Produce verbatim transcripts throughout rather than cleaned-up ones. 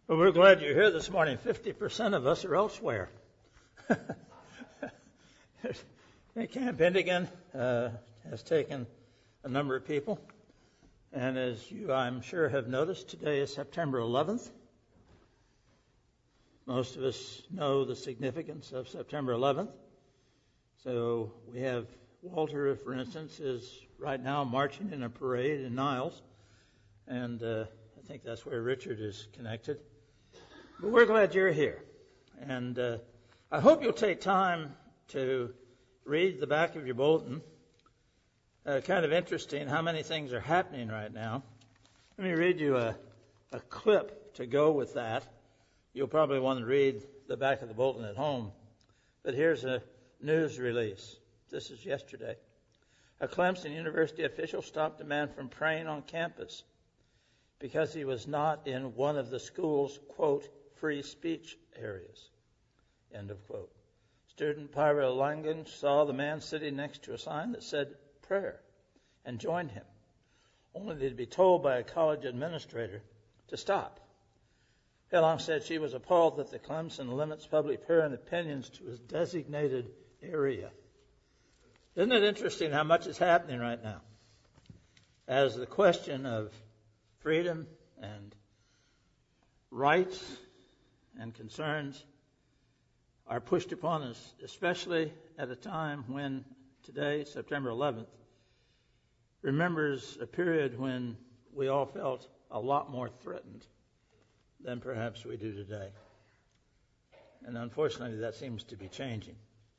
Well, we're glad you're here this morning. fifty percent of us are elsewhere. Camp Indigan uh, has taken a number of people. And as you, I'm sure, have noticed, today is September eleventh. Most of us know the significance of September eleventh. So we have Walter, for instance, is right now marching in a parade in Niles. And uh, I think that's where Richard is connected. But we're glad you're here. And uh, I hope you'll take time to read the back of your bulletin. Uh, kind of interesting how many things are happening right now. Let me read you a, a clip to go with that. You'll probably want to read the back of the bulletin at home. But here's a news release. This is yesterday. A Clemson University official stopped a man from praying on campus because he was not in one of the school's, quote, free speech areas, end of quote. Student Pyra Langan saw the man sitting next to a sign that said prayer and joined him, only to be told by a college administrator to stop. Helong said she was appalled that the Clemson limits public prayer and opinions to his designated area. Isn't it interesting how much is happening right now as the question of freedom and rights and concerns are pushed upon us, especially at a time when today, September eleventh, remembers a period when we all felt a lot more threatened than perhaps we do today. And unfortunately, that seems to be changing.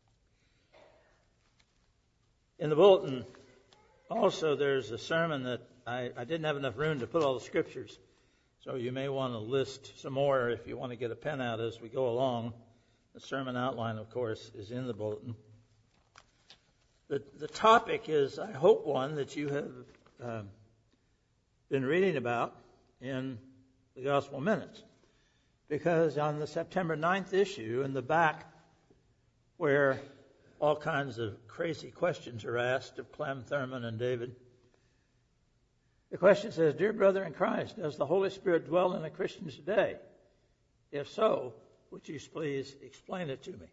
In the bulletin, also, there's a sermon that I, I didn't have enough room to put all the scriptures. So you may want to list some more if you want to get a pen out as we go along. The sermon outline, of course, is in the bulletin. The, the topic is, I hope, one that you have um, been reading about in the Gospel Minutes. Because on the September ninth issue, in the back, where all kinds of crazy questions are asked of Clem, Thurman, and David, the question says, Dear brother in Christ, does the Holy Spirit dwell in a Christian today? If so, would you please explain it to me?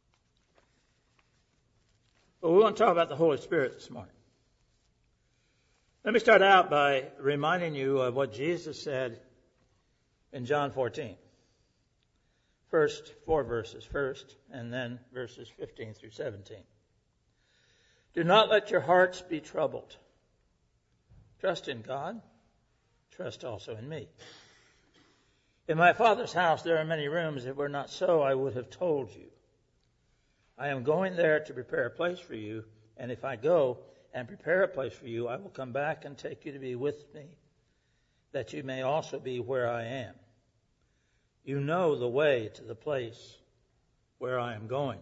Well, we want to talk about the Holy Spirit this morning. Let me start out by reminding you of what Jesus said in John fourteen. First, four verses first, and then verses fifteen through seventeen. Do not let your hearts be troubled. Trust in God. Trust also in me. In my Father's house there are many rooms. If it were not so, I would have told you. I am going there to prepare a place for you, and if I go and prepare a place for you, I will come back and take you to be with me, that you may also be where I am. You know the way to the place where I am going.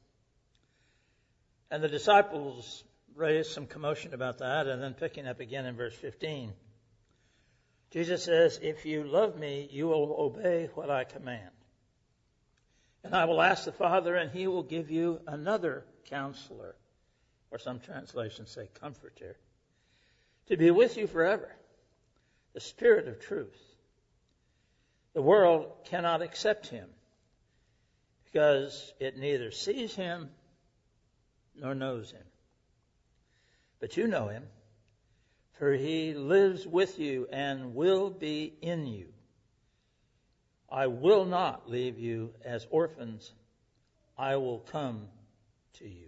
And the disciples raised some commotion about that, and then picking up again in verse fifteen. Jesus says, if you love me, you will obey what I command. And I will ask the Father, and he will give you another counselor, or some translations say comforter, to be with you forever, the Spirit of truth. The world cannot accept him, because it neither sees him nor knows him. But you know him, for he lives with you and will be in you. I will not leave you as orphans. I will come to you.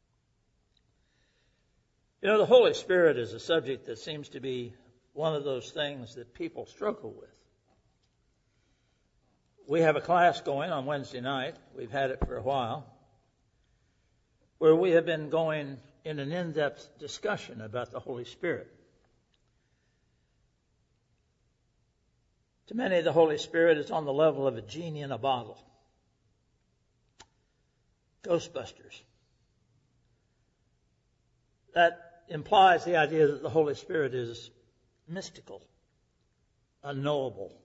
You know, the Holy Spirit is a subject that seems to be one of those things that people struggle with. We have a class going on Wednesday night. We've had it for a while, where we have been going in an in-depth discussion about the Holy Spirit. To many, the Holy Spirit is on the level of a genie in a bottle. Ghostbusters. That implies the idea that the Holy Spirit is mystical, unknowable.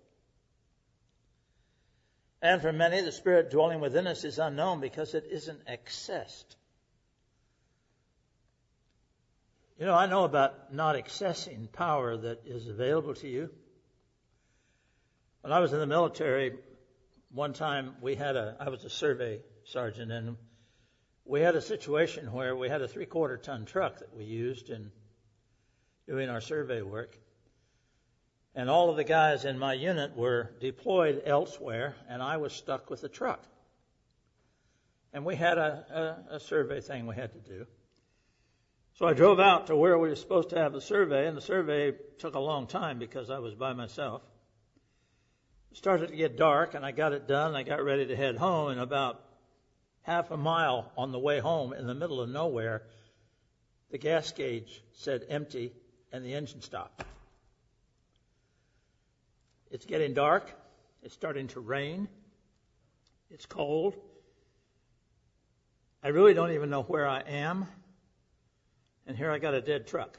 And for many, the Spirit dwelling within us is unknown because it isn't accessed. You know, I know about not accessing power that is available to you. When I was in the military, one time we had a, I was a survey sergeant, and we had a situation where we had a three-quarter ton truck that we used in doing our survey work. And all of the guys in my unit were deployed elsewhere, and I was stuck with the truck. And we had a, a, a survey thing we had to do. So I drove out to where we were supposed to have the survey, and the survey took a long time because I was by myself. It started to get dark, and I got it done. I got ready to head home, and about half a mile on the way home, in the middle of nowhere, the gas gauge said empty, and the engine stopped. It's getting dark. It's starting to rain. It's cold. I really don't even know where I am. And here I got a dead truck.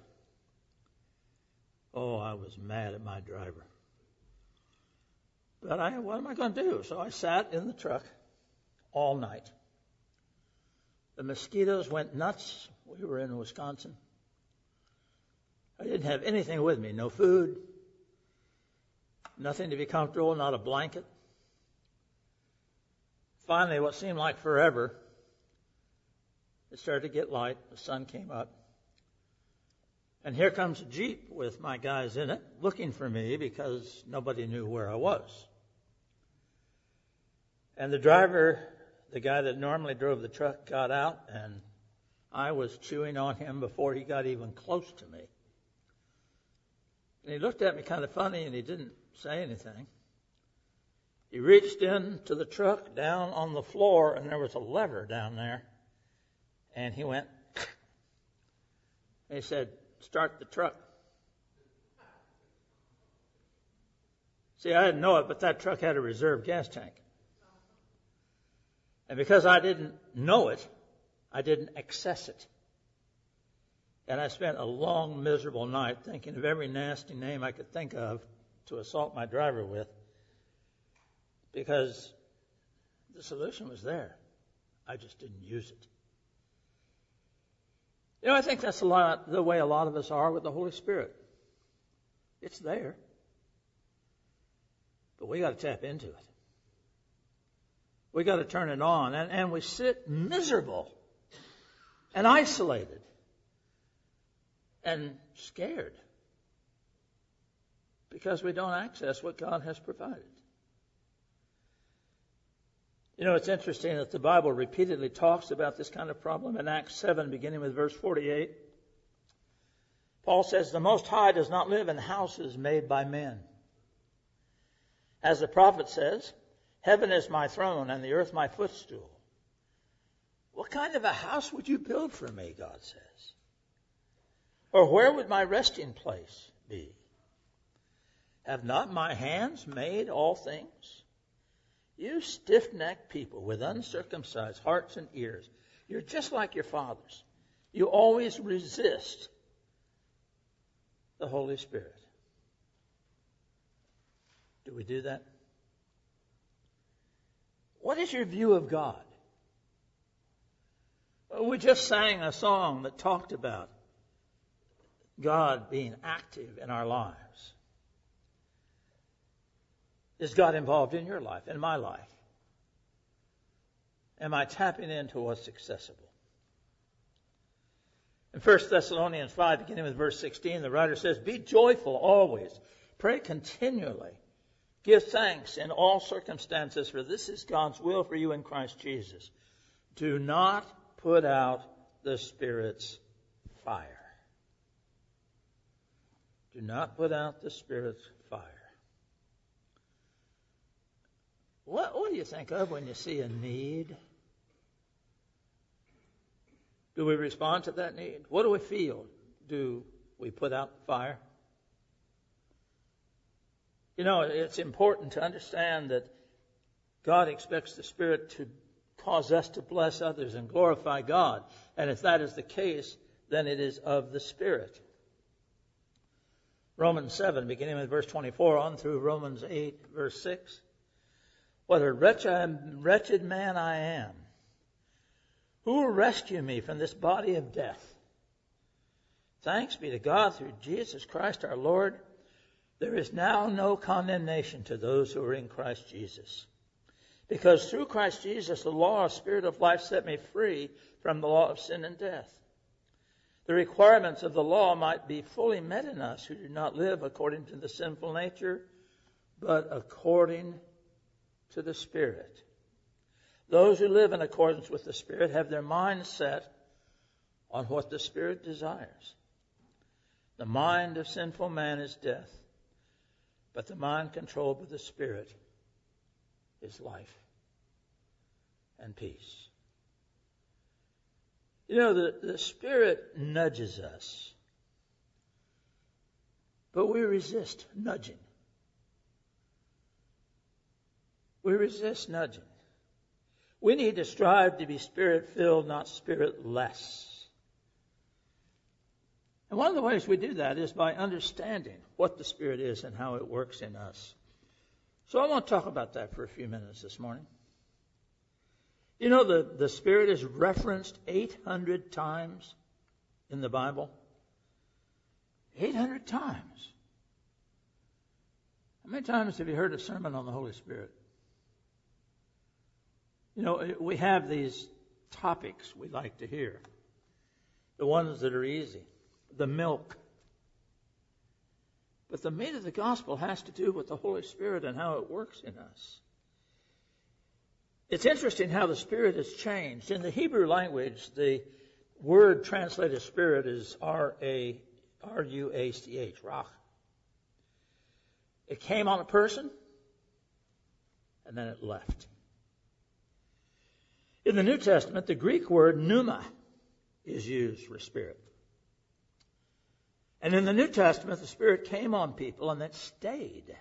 Oh, I was mad at my driver. But I, what am I going to do? So I sat in the truck all night. The mosquitoes went nuts. We were in Wisconsin. I didn't have anything with me. No food. Nothing to be comfortable. Not a blanket. Finally, what seemed like forever, it started to get light. The sun came up. And here comes a Jeep with my guys in it, looking for me because nobody knew where I was. And the driver, the guy that normally drove the truck, got out, and I was chewing on him before he got even close to me. And he looked at me kind of funny, and he didn't say anything. He reached into the truck down on the floor, and there was a lever down there. And he went, and he said, "Start the truck." See, I didn't know it, but that truck had a reserve gas tank. And because I didn't know it, I didn't access it. And I spent a long, miserable night thinking of every nasty name I could think of to assault my driver with, because the solution was there. I just didn't use it. You know, I think that's a lot the way a lot of us are with the Holy Spirit. It's there. But we got to tap into it. We got to turn it on. And, and we sit miserable and isolated and scared because we don't access what God has provided. You know, it's interesting that the Bible repeatedly talks about this kind of problem. In Acts seven, beginning with verse forty-eight, Paul says, "The Most High does not live in houses made by men. As the prophet says, 'Heaven is my throne and the earth my footstool.' What kind of a house would you build for me, God says? Or where would my resting place be? Have not my hands made all things? You stiff-necked people with uncircumcised hearts and ears, you're just like your fathers. You always resist the Holy Spirit." Do we do that? What is your view of God? We just sang a song that talked about God being active in our lives. Is God involved in your life, in my life? Am I tapping into what's accessible? In First Thessalonians five, beginning with verse sixteen, the writer says, "Be joyful always, pray continually, give thanks in all circumstances, for this is God's will for you in Christ Jesus. Do not put out the Spirit's fire." Do not put out the Spirit's fire. What, what do you think of when you see a need? Do we respond to that need? What do we feel? Do we put out the fire? You know, it's important to understand that God expects the Spirit to cause us to bless others and glorify God. And if that is the case, then it is of the Spirit. Romans seven, beginning with verse twenty-four, on through Romans eight, verse six. "What a wretched, wretched man I am. Who will rescue me from this body of death? Thanks be to God through Jesus Christ our Lord. There is now no condemnation to those who are in Christ Jesus. Because through Christ Jesus, the law of Spirit of life set me free from the law of sin and death. The requirements of the law might be fully met in us who do not live according to the sinful nature, but according to the Spirit. Those who live in accordance with the Spirit have their minds set on what the Spirit desires. The mind of sinful man is death, but the mind controlled with the Spirit is life and peace. You know, the, the Spirit nudges us, but we resist nudging. We resist nudging. We need to strive to be Spirit-filled, not Spirit-less. And one of the ways we do that is by understanding what the Spirit is and how it works in us. So I want to talk about that for a few minutes this morning. You know, the, the Spirit is referenced eight hundred times in the Bible. eight hundred times. How many times have you heard a sermon on the Holy Spirit? You know, we have these topics we like to hear. The ones that are easy. The milk. But the meat of the gospel has to do with the Holy Spirit and how it works in us. It's interesting how the Spirit has changed. In the Hebrew language, the word translated Spirit is R A R U A C H, Ruach. It came on a person, and then it left. In the New Testament, the Greek word pneuma is used for Spirit. And in the New Testament, the Spirit came on people and it stayed.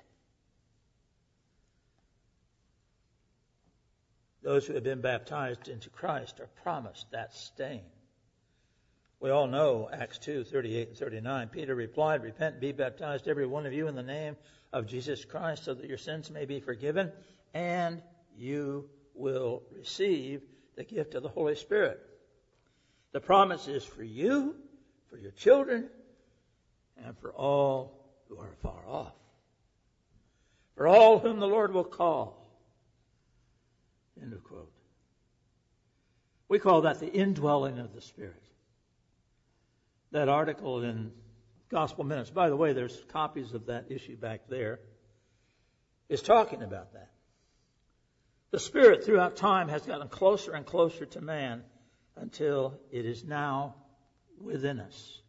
Those who have been baptized into Christ are promised that staying. We all know Acts two, thirty-eight and thirty-nine. Peter replied, "Repent and be baptized, every one of you, in the name of Jesus Christ, so that your sins may be forgiven, and you will receive the gift of the Holy Spirit." The promise is for you, for your children, and for all who are far off. For all whom the Lord will call. End of quote. We call that the indwelling of the Spirit. That article in Gospel Minutes, by the way, there's copies of that issue back there, is talking about that. The Spirit throughout time has gotten closer and closer to man until it is now within us.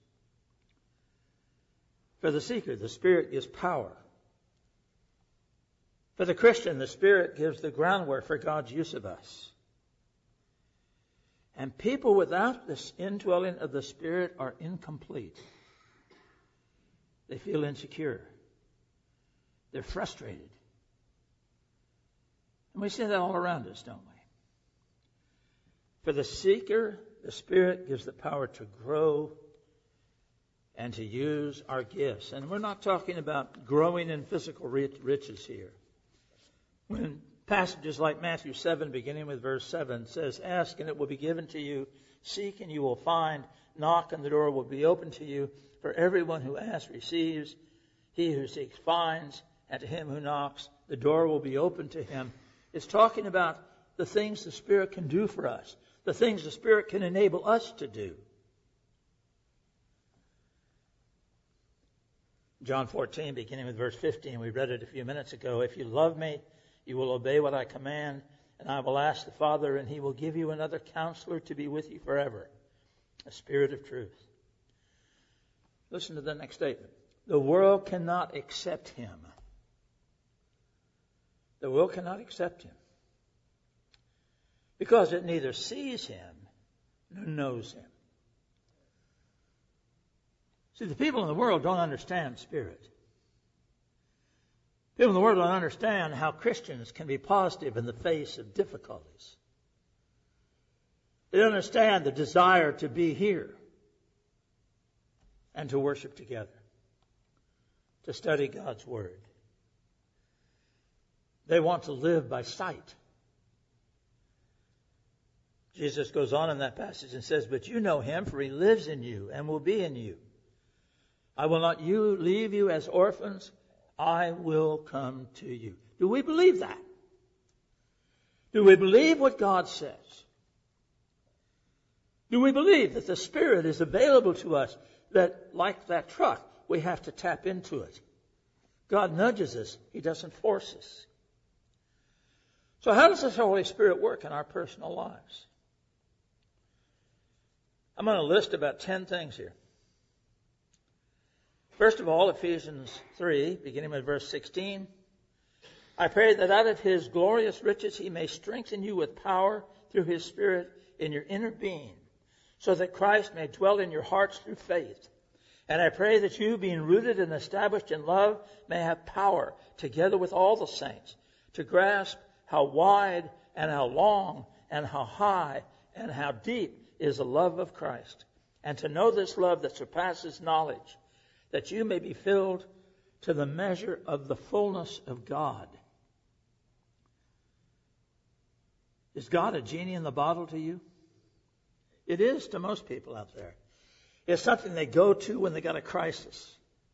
For the seeker, the Spirit gives power. For the Christian, the Spirit gives the groundwork for God's use of us. And people without this indwelling of the Spirit are incomplete. They feel insecure. They're frustrated. And we see that all around us, don't we? For the seeker, the Spirit gives the power to grow and to use our gifts. And we're not talking about growing in physical riches here. When passages like Matthew seven, beginning with verse seven, says, "Ask and it will be given to you. Seek and you will find. Knock and the door will be opened to you. For everyone who asks receives. He who seeks finds. And to him who knocks, the door will be opened to him." It's talking about the things the Spirit can do for us. The things the Spirit can enable us to do. John fourteen, beginning with verse fifteen, we read it a few minutes ago. "If you love me, you will obey what I command, and I will ask the Father, and he will give you another counselor to be with you forever, a Spirit of truth." Listen to the next statement. The world cannot accept him. The world cannot accept him because it neither sees him nor knows him. See, the people in the world don't understand Spirit. People in the world don't understand how Christians can be positive in the face of difficulties. They don't understand the desire to be here and to worship together, to study God's Word. They want to live by sight. Jesus goes on in that passage and says, "But you know him, for he lives in you and will be in you. I will not you leave you as orphans. I will come to you. Do we believe that? Do we believe what God says? Do we believe that the Spirit is available to us, that like that truck, we have to tap into it? God nudges us. He doesn't force us. So how does the Holy Spirit work in our personal lives? I'm going to list about ten things here. First of all, Ephesians three, beginning with verse sixteen. I pray that out of His glorious riches He may strengthen you with power through His Spirit in your inner being, so that Christ may dwell in your hearts through faith. And I pray that you, being rooted and established in love, may have power, together with all the saints, to grasp how wide and how long and how high and how deep is the love of Christ, and to know this love that surpasses knowledge, that you may be filled to the measure of the fullness of God. Is God a genie in the bottle to you? It is to most people out there. It's something they go to when they got a crisis.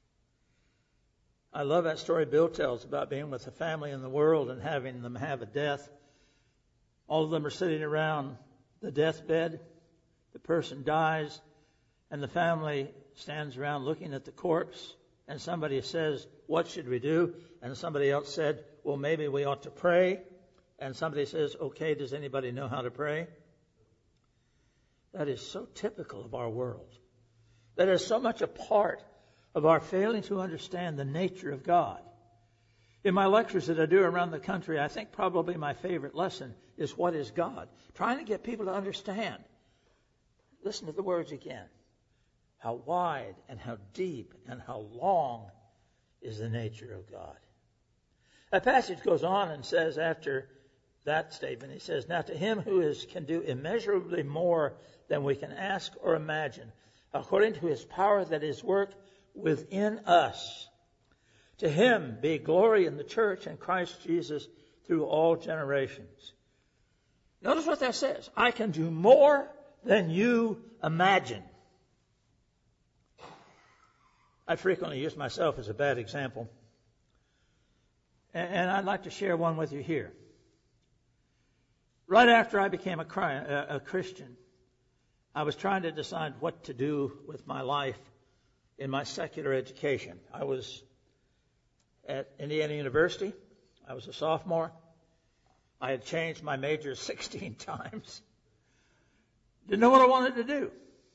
I love that story Bill tells about being with a family in the world and having them have a death. All of them are sitting around the deathbed. The person dies, and the family stands around looking at the corpse, and somebody says, what should we do? And somebody else said, well, maybe we ought to pray. And somebody says, okay, does anybody know how to pray? That is so typical of our world. That is so much a part of our failing to understand the nature of God. In my lectures that I do around the country, I think probably my favorite lesson is what is God? Trying to get people to understand. Listen to the words again. How wide and how deep and how long is the nature of God. That passage goes on and says after that statement, he says, now to Him who is can do immeasurably more than we can ask or imagine, according to His power that is worked within us. To Him be glory in the church and Christ Jesus through all generations. Notice what that says. I can do more than you imagine. I frequently use myself as a bad example. And I'd like to share one with you here. Right after I became a, a Christian, I was trying to decide what to do with my life in my secular education. I was at Indiana University. I was a sophomore. I had changed my major sixteen times. Didn't know what I wanted to do.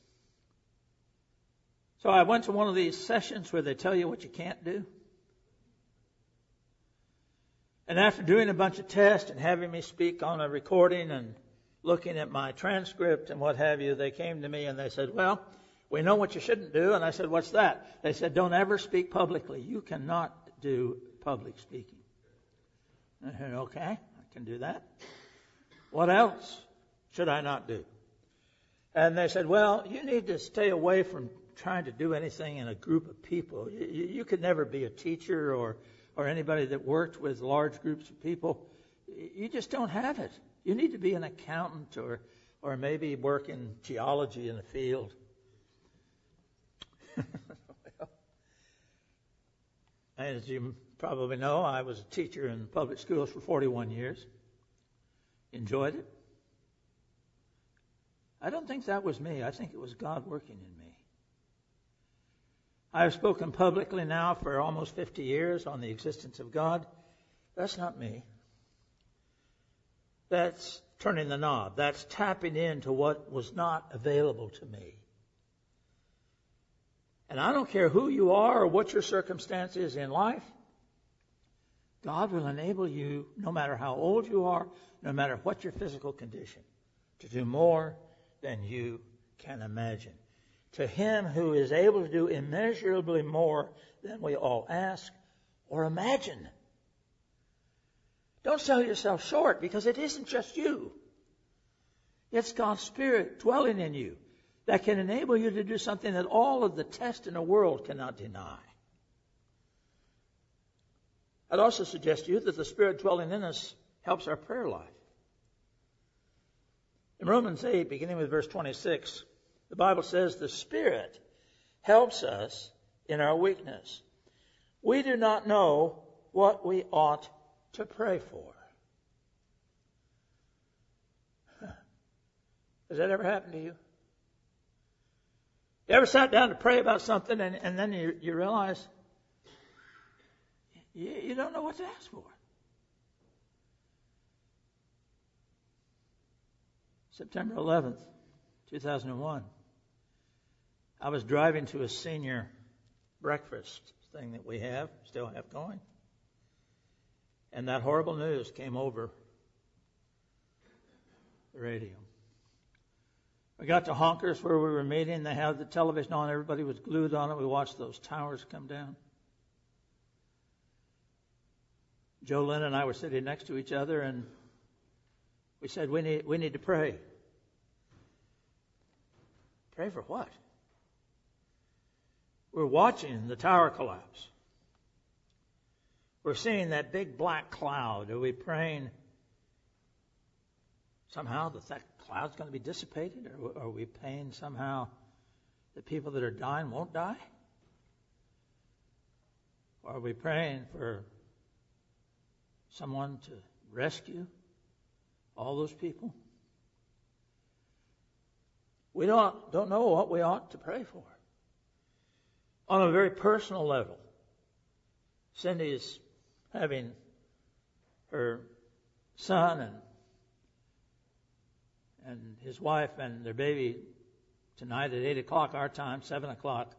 So I went to one of these sessions where they tell you what you can't do. And after doing a bunch of tests and having me speak on a recording and looking at my transcript and what have you, they came to me and they said, well, we know what you shouldn't do. And I said, what's that? They said, don't ever speak publicly. You cannot do public speaking. I said, okay, I can do that. What else should I not do? And they said, well, you need to stay away from trying to do anything in a group of people. You, you could never be a teacher or, or anybody that worked with large groups of people. You just don't have it. You need to be an accountant or, or maybe work in geology in the field. Well, as you probably know, I was a teacher in public schools for forty-one years. Enjoyed it. I don't think that was me. I think it was God working in me. I have spoken publicly now for almost fifty years on the existence of God. That's not me. That's turning the knob. That's tapping into what was not available to me. And I don't care who you are or what your circumstance is in life. God will enable you, no matter how old you are, no matter what your physical condition, to do more than you can imagine. To Him who is able to do immeasurably more than we all ask or imagine. Don't sell yourself short, because it isn't just you. It's God's Spirit dwelling in you that can enable you to do something that all of the tests in the world cannot deny. I'd also suggest to you that the Spirit dwelling in us helps our prayer life. In Romans eight, beginning with verse twenty-six, the Bible says the Spirit helps us in our weakness. we do not know what we ought to pray for. Has that ever happened to you? You ever sat down to pray about something and, and then you, you realize you, you don't know what to ask for? September eleventh, two thousand one. I was driving to a senior breakfast thing that we have, still have going. And that horrible news came over the radio. We got to Honkers where we were meeting. They had the television on. Everybody was glued on it. We watched those towers come down. Joe Lynn and I were sitting next to each other, and we said, we need, we need to pray. Pray for what? We're watching the tower collapse. We're seeing that big black cloud. Are we praying somehow that that cloud's going to be dissipated? Or are we praying somehow that people that are dying won't die? Or are we praying for someone to rescue all those people? We don't, don't know what we ought to pray for. On a very personal level, Cindy's having her son and and his wife and their baby tonight at eight o'clock our time, seven o'clock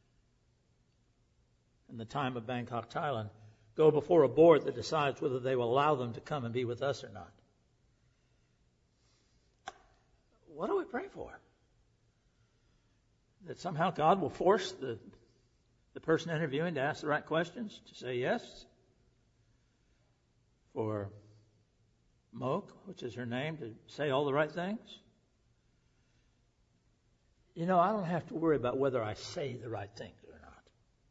in the time of Bangkok, Thailand, go before a board that decides whether they will allow them to come and be with us or not. What do we pray for? That somehow God will force the, the person interviewing to ask the right questions, to say yes? For Moak, which is her name, to say all the right things? You know, I don't have to worry about whether I say the right things or not.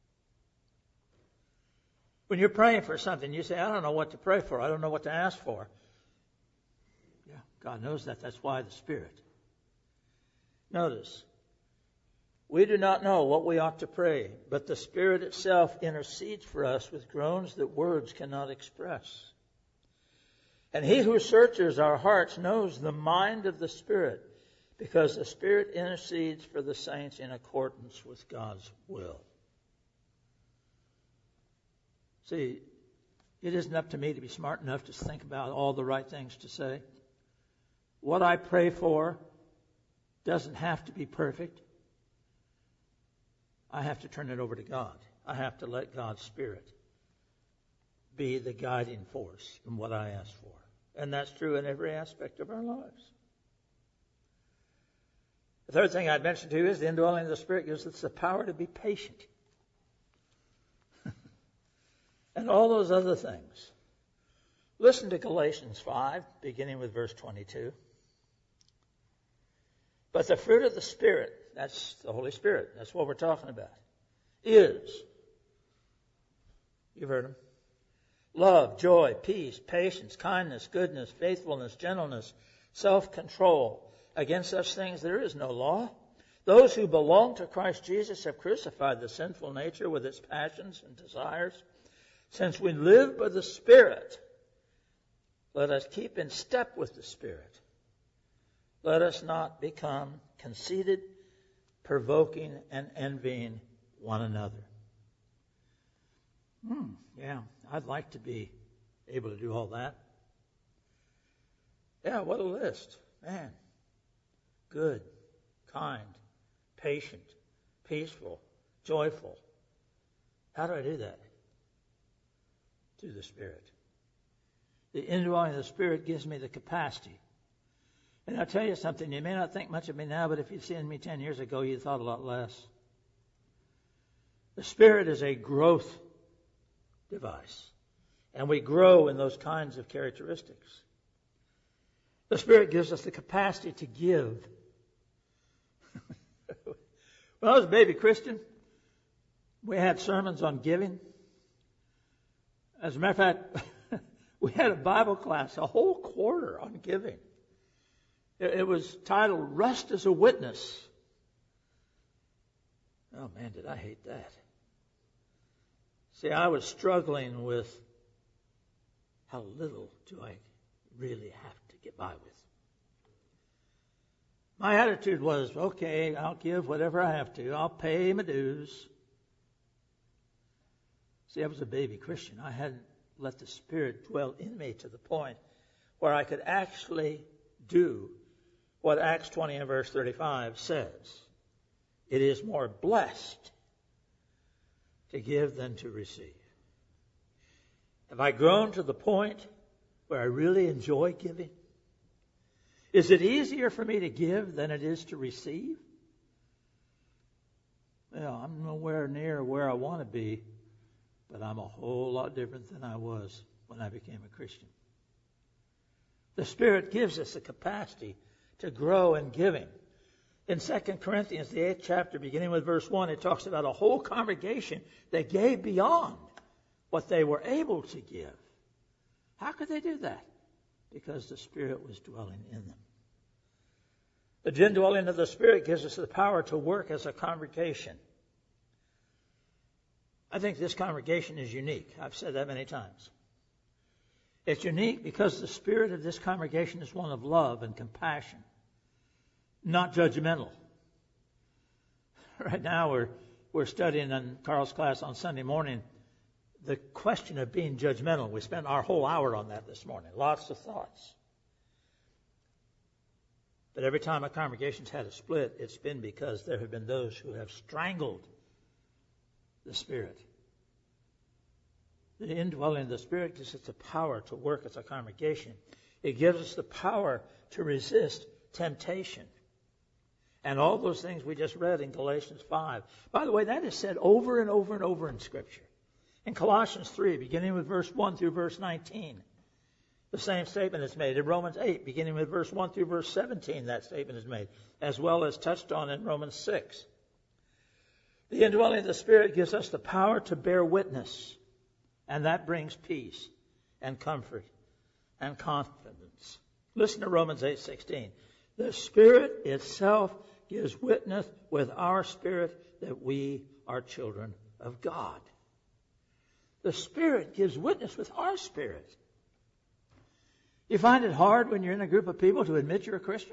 When you're praying for something, you say, I don't know what to pray for. I don't know what to ask for. Yeah, God knows that. That's why the Spirit. Notice, we do not know what we ought to pray, but the Spirit itself intercedes for us with groans that words cannot express. And he who searches our hearts knows the mind of the Spirit, because the Spirit intercedes for the saints in accordance with God's will. See, it isn't up to me to be smart enough to think about all the right things to say. What I pray for doesn't have to be perfect. I have to turn it over to God. I have to let God's Spirit be the guiding force in what I ask for. And that's true in every aspect of our lives. The third thing I'd mention to you is the indwelling of the Spirit gives us the power to be patient. And all those other things. Listen to Galatians five, beginning with verse twenty-two. But the fruit of the Spirit, that's the Holy Spirit, that's what we're talking about, is, you've heard him, love, joy, peace, patience, kindness, goodness, faithfulness, gentleness, self-control. Against such things there is no law. Those who belong to Christ Jesus have crucified the sinful nature with its passions and desires. Since we live by the Spirit, let us keep in step with the Spirit. Let us not become conceited, provoking, and envying one another. Hmm, yeah, I'd like to be able to do all that. Yeah, what a list. Man, good, kind, patient, peaceful, joyful. How do I do that? Through the Spirit. The indwelling of the Spirit gives me the capacity. And I'll tell you something, you may not think much of me now, but if you'd seen me ten years ago, you'd thought a lot less. The Spirit is a growth device. And we grow in those kinds of characteristics. The Spirit gives us the capacity to give. When I was a baby Christian, we had sermons on giving. As a matter of fact, we had a Bible class, a whole quarter on giving. It was titled, Rest as a Witness. Oh man, did I hate that. See, I was struggling with how little do I really have to get by with. My attitude was, okay, I'll give whatever I have to. I'll pay my dues. See, I was a baby Christian. I hadn't let the Spirit dwell in me to the point where I could actually do what Acts twenty and verse thirty-five says. It is more blessed to give than to receive. Have I grown to the point where I really enjoy giving? Is it easier for me to give than it is to receive? Well, I'm nowhere near where I want to be, but I'm a whole lot different than I was when I became a Christian. The Spirit gives us the capacity to grow in giving. In Second Corinthians, the eighth chapter, beginning with verse one, it talks about a whole congregation that gave beyond what they were able to give. How could they do that? Because the Spirit was dwelling in them. The indwelling of the Spirit gives us the power to work as a congregation. I think this congregation is unique. I've said that many times. It's unique because the spirit of this congregation is one of love and compassion, not judgmental. Right now we're we're studying in Carl's class on Sunday morning the question of being judgmental. We spent our whole hour on that this morning. Lots of thoughts. But every time a congregation's had a split, it's been because there have been those who have strangled the Spirit. The indwelling of the Spirit gives us the power to work as a congregation. It gives us the power to resist temptation. And all those things we just read in Galatians five. By the way, that is said over and over and over in Scripture. In Colossians three, beginning with verse one through verse nineteen, the same statement is made. In Romans eight, beginning with verse one through verse seventeen, that statement is made, as well as touched on in Romans six. The indwelling of the Spirit gives us the power to bear witness, and that brings peace and comfort and confidence. Listen to Romans eight sixteen. The Spirit itself gives witness with our spirit that we are children of God. The Spirit gives witness with our spirit. You find it hard when you're in a group of people to admit you're a Christian?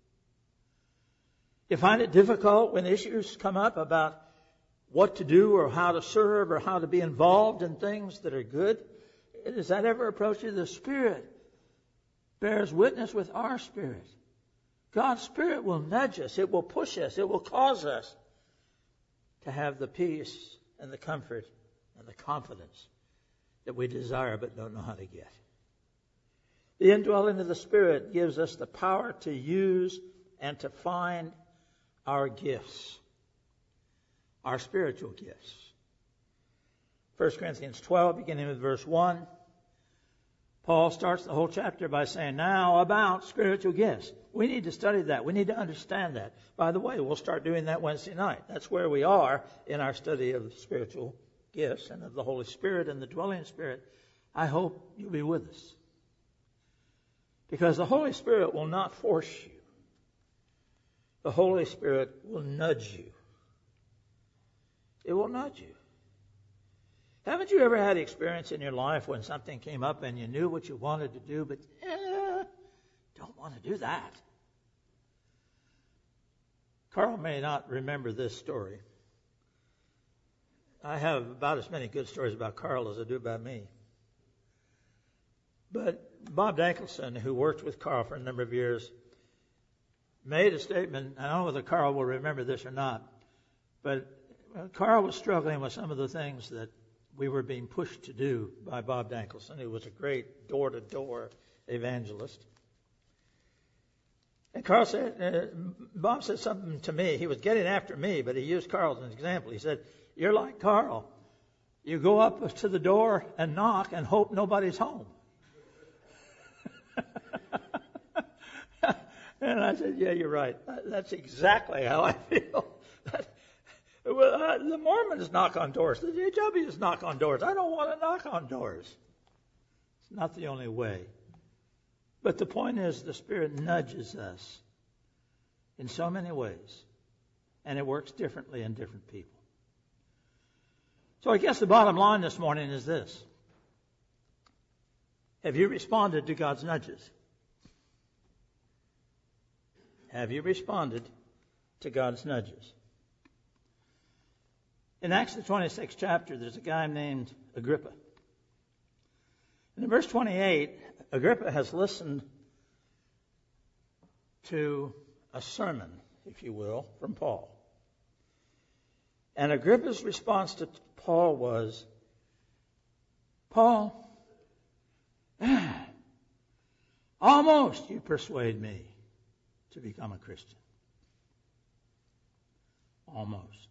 You find it difficult when issues come up about what to do or how to serve or how to be involved in things that are good? Does that ever approach you? The Spirit bears witness with our spirit. God's Spirit will nudge us. It will push us. It will cause us to have the peace and the comfort and the confidence that we desire but don't know how to get. The indwelling of the Spirit gives us the power to use and to find our gifts, our spiritual gifts. First Corinthians twelve, beginning with verse one, Paul starts the whole chapter by saying, now about spiritual gifts. We need to study that. We need to understand that. By the way, we'll start doing that Wednesday night. That's where we are in our study of spiritual gifts and of the Holy Spirit and the dwelling Spirit. I hope you'll be with us. Because the Holy Spirit will not force you. The Holy Spirit will nudge you. It will nudge you. Haven't you ever had experience in your life when something came up and you knew what you wanted to do, but eh, don't want to do that? Carl may not remember this story. I have about as many good stories about Carl as I do about me. But Bob Dankelson, who worked with Carl for a number of years, made a statement. I don't know whether Carl will remember this or not, but Carl was struggling with some of the things that we were being pushed to do by Bob Dankelson, who was a great door-to-door evangelist. And Carl said, uh, Bob said something to me. He was getting after me, but he used Carl as an example. He said, you're like Carl. You go up to the door and knock and hope nobody's home. And I said, yeah, you're right. That's exactly how I feel. Well, uh, the Mormons knock on doors. The J Ws knock on doors. I don't want to knock on doors. It's not the only way. But the point is, the Spirit nudges us in so many ways, and it works differently in different people. So I guess the bottom line this morning is this. Have you responded to God's nudges? Have you responded to God's nudges? In Acts the twenty-sixth chapter, there's a guy named Agrippa. And in verse twenty-eight, Agrippa has listened to a sermon, if you will, from Paul. And Agrippa's response to Paul was, Paul, almost you persuade me to become a Christian. Almost.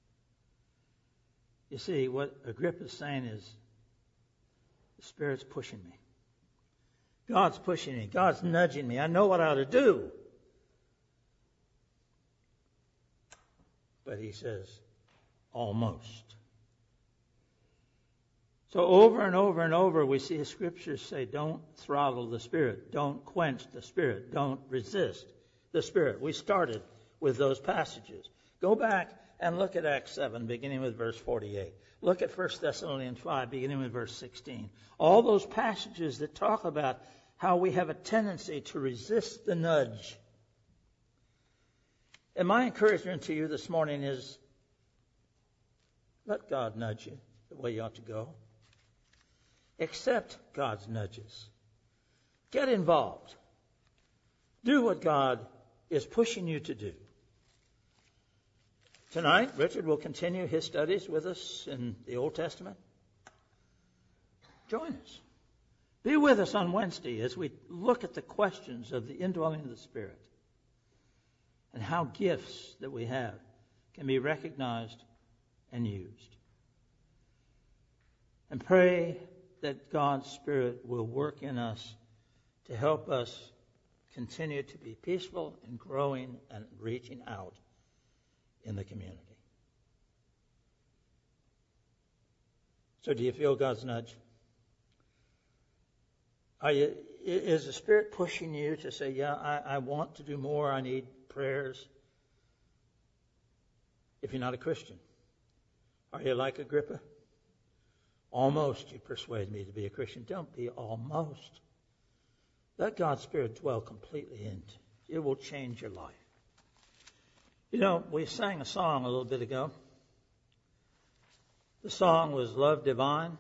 You see, what Agrippa's saying is, the Spirit's pushing me. God's pushing me. God's nudging me. I know what I ought to do. But he says, almost. So over and over and over we see the Scriptures say, don't throttle the Spirit. Don't quench the Spirit. Don't resist the Spirit. We started with those passages. Go back and look at Acts seven, beginning with verse forty-eight. Look at First Thessalonians five, beginning with verse sixteen. All those passages that talk about how we have a tendency to resist the nudge. And my encouragement to you this morning is, let God nudge you the way you ought to go. Accept God's nudges. Get involved. Do what God is pushing you to do. Tonight, Richard will continue his studies with us in the Old Testament. Join us. Be with us on Wednesday as we look at the questions of the indwelling of the Spirit and how gifts that we have can be recognized and used. And pray that God's Spirit will work in us to help us continue to be peaceful and growing and reaching out in the community. So do you feel God's nudge? Are you, is the Spirit pushing you to say, yeah, I, I want to do more, I need prayers? If you're not a Christian, are you like Agrippa? Almost you persuade me to be a Christian. Don't be almost. Let God's Spirit dwell completely in you. It will change your life. You know, we sang a song a little bit ago. The song was Love Divine.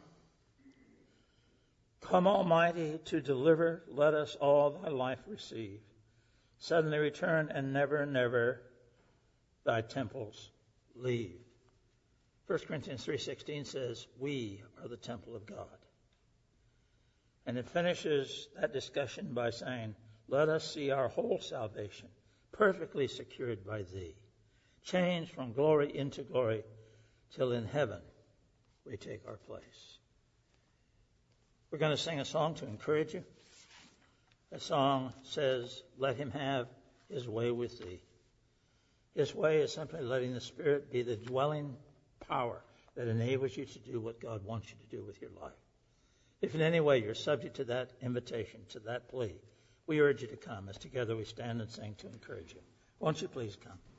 Come Almighty to deliver, let us all thy life receive. Suddenly return and never, never thy temples leave. First Corinthians three sixteen says, we are the temple of God. And it finishes that discussion by saying, let us see our whole salvation perfectly secured by thee, changed from glory into glory, till in heaven we take our place. We're going to sing a song to encourage you. The song says, let him have his way with thee. His way is simply letting the Spirit be the dwelling power that enables you to do what God wants you to do with your life. If in any way you're subject to that invitation, to that plea, we urge you to come as together we stand and sing to encourage you. Won't you please come?